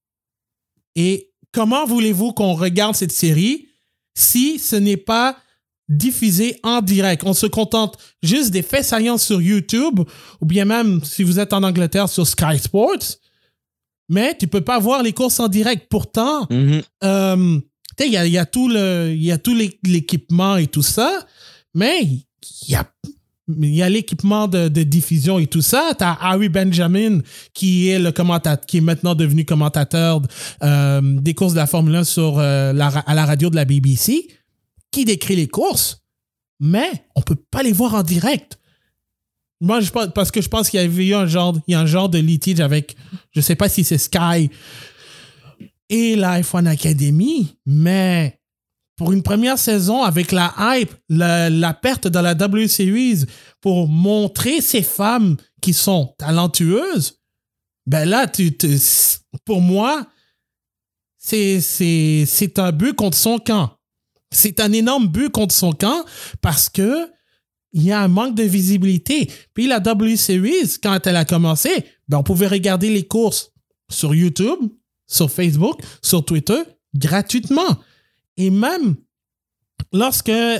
et comment voulez-vous qu'on regarde cette série si ce n'est pas diffusé en direct? On se contente juste des faits saillants sur YouTube ou bien même, si vous êtes en Angleterre, sur Sky Sports, mais tu peux pas voir les courses en direct. Pourtant, il y a tout l'équipement et tout ça, mais il y a l'équipement de diffusion et tout ça. Tu as Harry Benjamin qui est qui est maintenant devenu commentateur des courses de la Formule 1 à la radio de la BBC, qui décrit les courses, mais on peut pas les voir en direct. Moi, parce que je pense qu'il y avait eu un genre de litige avec, je sais pas si c'est Sky et la F1 Academy, mais pour une première saison, avec la hype, la perte dans la W Series pour montrer ces femmes qui sont talentueuses, ben là, pour moi, c'est un but contre son camp. C'est un énorme but contre son camp parce que il y a un manque de visibilité. Puis la W Series, quand elle a commencé, ben on pouvait regarder les courses sur YouTube, sur Facebook, sur Twitter, gratuitement. Et même lorsqu'elle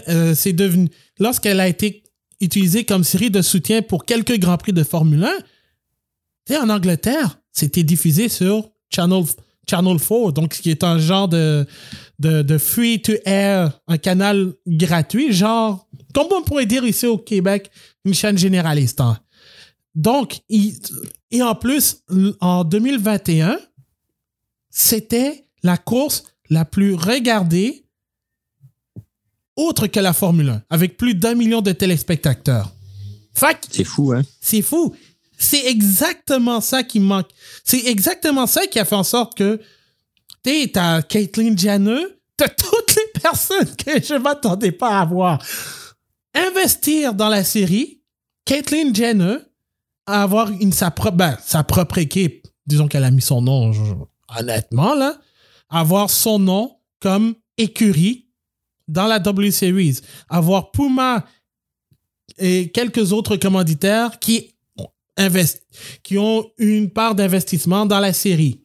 a été utilisée comme série de soutien pour quelques Grands Prix de Formule 1, en Angleterre, c'était diffusé sur Channel 4, donc qui est un genre de free-to-air, un canal gratuit, genre, comme on pourrait dire ici au Québec, une chaîne généraliste. Hein. Donc, et en plus, en 2021, c'était la course la plus regardée autre que la Formule 1, avec plus d'1 million de téléspectateurs. C'est fou, hein? C'est fou. C'est exactement ça qui manque. C'est exactement ça qui a fait en sorte que t'as Caitlyn Jenner, t'as toutes les personnes que je m'attendais pas à voir. Investir dans la série, Caitlyn Jenner, à avoir sa propre équipe, disons qu'elle a mis son nom, honnêtement, là, avoir son nom comme écurie dans la W Series, avoir Puma et quelques autres commanditaires qui ont une part d'investissement dans la série.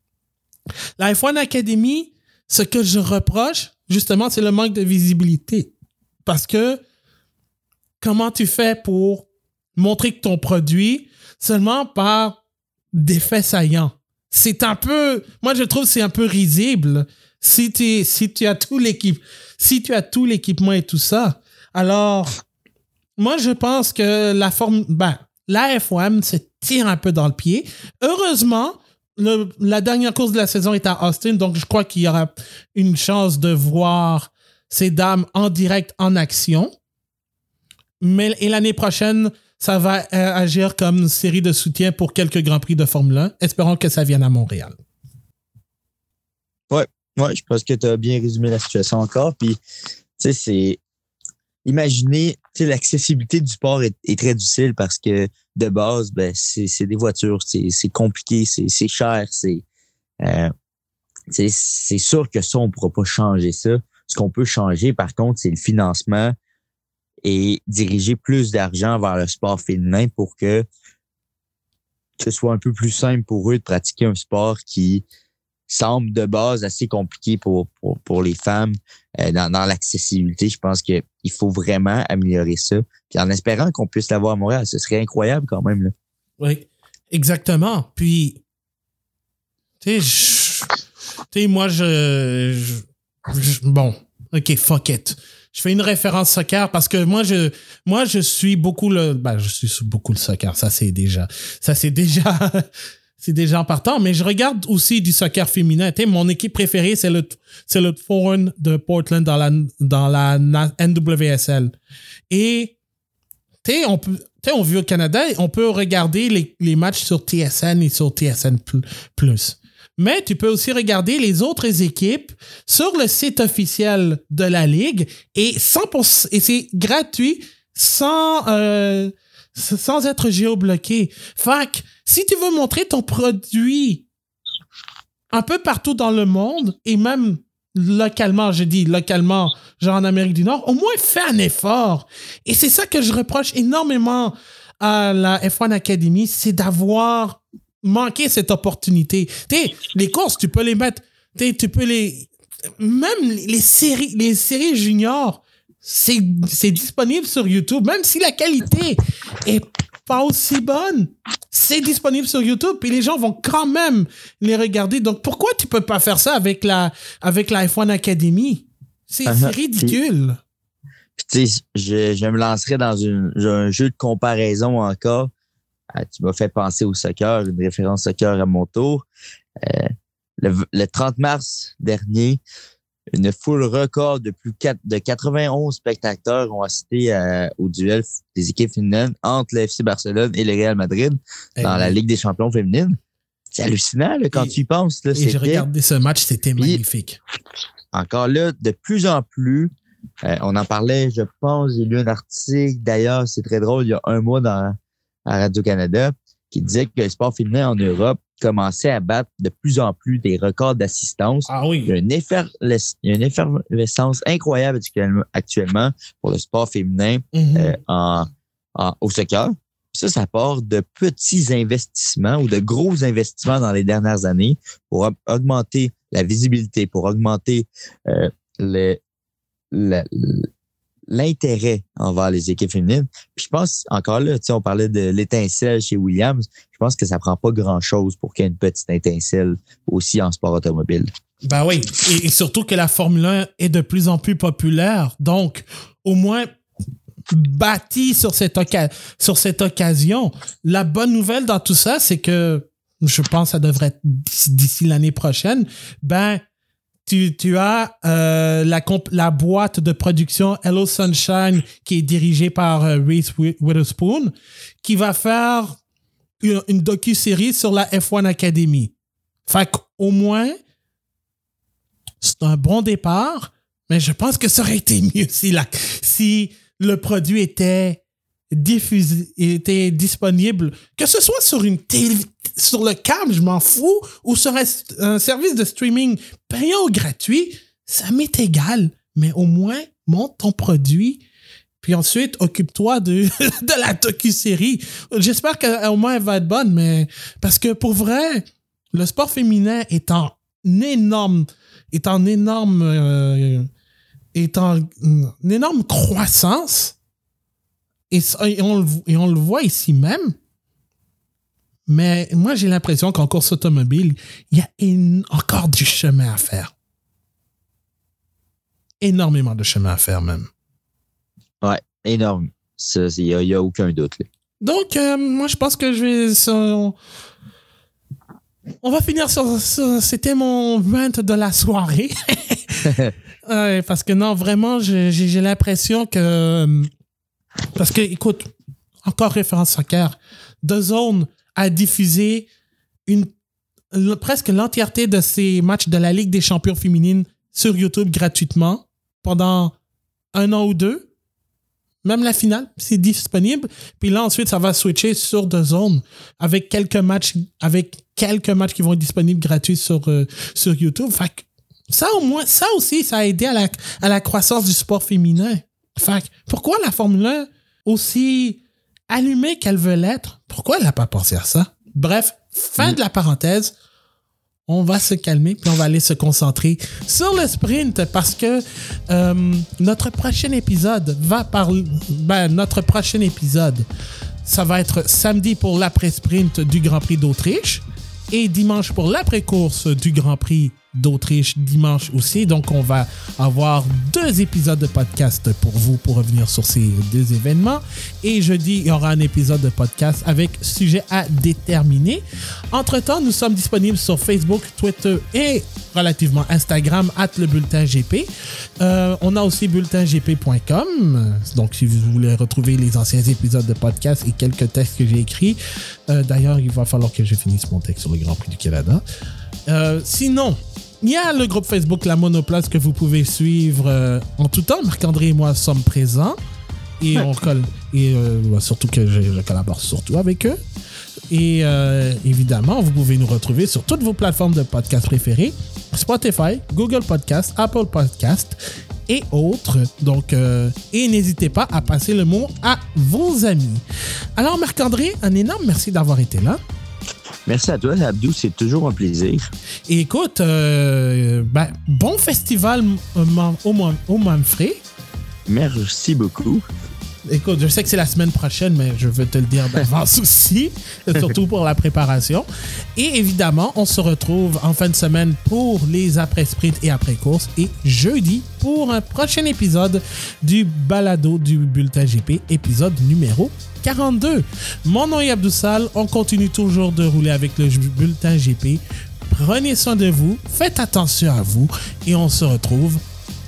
La F1 Academy, ce que je reproche, justement, c'est le manque de visibilité. Parce que comment tu fais pour montrer que ton produit seulement par des faits saillants? C'est un peu... Moi, je trouve que c'est un peu risible. Si tu as tout l'équipement et tout ça, alors... Moi, je pense que la F1 se tire un peu dans le pied. Heureusement, la dernière course de la saison est à Austin, donc je crois qu'il y aura une chance de voir ces dames en direct, en action. Et l'année prochaine, ça va agir comme série de soutien pour quelques Grands Prix de Formule 1. Espérons que ça vienne à Montréal. Ouais, je pense que tu as bien résumé la situation encore. Puis, tu sais, imaginez, l'accessibilité du sport est très difficile parce que de base, ben, c'est des voitures, c'est compliqué, c'est cher, c'est sûr que ça, on ne pourra pas changer ça. Ce qu'on peut changer, par contre, c'est le financement et diriger plus d'argent vers le sport féminin pour que ce soit un peu plus simple pour eux de pratiquer un sport qui semble de base assez compliqué pour les femmes dans l'accessibilité. Je pense qu'il faut vraiment améliorer ça. Puis en espérant qu'on puisse l'avoir à Montréal, ce serait incroyable quand même, là. Oui, exactement. Puis, tu sais, moi, bon, OK, fuck it. Je fais une référence soccer parce que moi, je suis beaucoup je suis beaucoup le soccer. Ça, c'est déjà c'est déjà en partant, mais je regarde aussi du soccer féminin. Tu sais, mon équipe préférée, c'est le Thorn de Portland dans la NWSL. Et, tu sais, on vit au Canada, on peut regarder les matchs sur TSN et sur TSN+. Mais tu peux aussi regarder les autres équipes sur le site officiel de la Ligue et 100%, et c'est gratuit sans être géobloqué. Fait que si tu veux montrer ton produit un peu partout dans le monde et même localement, genre en Amérique du Nord, au moins fais un effort. Et c'est ça que je reproche énormément à la F1 Academy, c'est d'avoir manqué cette opportunité. T'sais, les courses, tu peux les mettre, même les séries juniors, c'est disponible sur YouTube, même si la qualité est pas aussi bonne, c'est disponible sur YouTube et les gens vont quand même les regarder. Donc, pourquoi tu peux pas faire ça avec la F1 Academy? C'est ridicule. Puis, tu sais, je me lancerai dans un jeu de comparaison encore. Tu m'as fait penser au soccer, une référence soccer à mon tour. Le 30 mars dernier, une foule record de de 91 spectateurs ont assisté au duel des équipes féminines entre le FC Barcelone et le Real Madrid dans la Ligue des champions féminines. C'est hallucinant là, quand tu y penses. Là, j'ai regardé ce match, c'était magnifique. Encore là, de plus en plus, on en parlait, je pense, j'ai lu un article, d'ailleurs, c'est très drôle, il y a un mois à Radio-Canada, qui disait que le sport féminin en Europe commençait à battre de plus en plus des records d'assistance. Ah oui. Il y a une effervescence incroyable actuellement pour le sport féminin au soccer. Ça part de petits investissements ou de gros investissements dans les dernières années pour augmenter la visibilité, pour augmenter l'intérêt envers les équipes féminines. Puis je pense, encore là, on parlait de l'étincelle chez Williams, je pense que ça prend pas grand-chose pour qu'il y ait une petite étincelle aussi en sport automobile. Ben oui, et surtout que la Formule 1 est de plus en plus populaire, donc au moins bâti sur cette occasion. La bonne nouvelle dans tout ça, c'est que je pense que ça devrait être d'ici l'année prochaine, tu as la boîte de production Hello Sunshine qui est dirigée par Reese Witherspoon qui va faire une docu-série sur la F1 Academy. Fait qu'au moins, c'est un bon départ, mais je pense que ça aurait été mieux si le produit était diffusé, était disponible, que ce soit sur une télé, sur le câble, je m'en fous, ou sur un service de streaming payant ou gratuit, ça m'est égal, mais au moins, monte ton produit, puis ensuite, occupe-toi de la docu-série. J'espère qu'au moins, elle va être bonne, mais parce que pour vrai, le sport féminin est en énorme croissance, et on le voit ici même. Mais moi, j'ai l'impression qu'en course automobile, il y a encore du chemin à faire. Énormément de chemin à faire, même. Ouais, énorme. Il n'y a aucun doute. Là. Donc, moi, je pense que on va finir sur c'était mon rant de la soirée. Parce que non, vraiment, j'ai l'impression que... Parce que, écoute, encore référence soccer, DAZN a diffusé presque l'entièreté de ces matchs de la Ligue des champions féminines sur YouTube gratuitement pendant 1 an ou 2. Même la finale, c'est disponible. Puis là, ensuite, ça va switcher sur DAZN avec quelques matchs qui vont être disponibles gratuits sur YouTube. Fait que ça, au moins, ça aussi, ça a aidé à la croissance du sport féminin. Fait que pourquoi la Formule 1, aussi allumée qu'elle veut l'être, pourquoi elle n'a pas pensé à ça? Bref, fin de la parenthèse. On va se calmer puis on va aller se concentrer sur le sprint parce que notre prochain épisode ça va être samedi pour l'après-sprint du Grand Prix d'Autriche et dimanche pour l'après-course du Grand Prix d'Autriche dimanche aussi. Donc, on va avoir 2 épisodes de podcast pour vous pour revenir sur ces 2 événements. Et jeudi, il y aura un épisode de podcast avec sujet à déterminer. Entre-temps, nous sommes disponibles sur Facebook, Twitter et relativement Instagram @lebulletingp. On a aussi bulletingp.com. Donc, si vous voulez retrouver les anciens épisodes de podcast et quelques textes que j'ai écrits. D'ailleurs, il va falloir que je finisse mon texte sur le Grand Prix du Canada. Sinon, il y a le groupe Facebook La Monoplace que vous pouvez suivre en tout temps. Marc-André et moi sommes présents et surtout que je collabore surtout avec eux. Et évidemment, vous pouvez nous retrouver sur toutes vos plateformes de podcast préférées, Spotify, Google Podcast, Apple Podcast et autres. Donc, et n'hésitez pas à passer le mot à vos amis. Alors, Marc-André, un énorme merci d'avoir été là. Merci à toi, Abdou. C'est toujours un plaisir. Et écoute, bon festival au Manfred. Merci beaucoup. Écoute, je sais que c'est la semaine prochaine, mais je veux te le dire d'avance aussi, surtout pour la préparation. Et évidemment, on se retrouve en fin de semaine pour les après-sprint et après-courses et jeudi pour un prochain épisode du balado du Bulletin GP, épisode numéro 42. Mon nom est Abdou Sall. On continue toujours de rouler avec le Bulletin GP. Prenez soin de vous, faites attention à vous et on se retrouve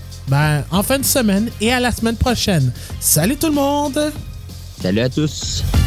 en fin de semaine et à la semaine prochaine. Salut tout le monde! Salut à tous!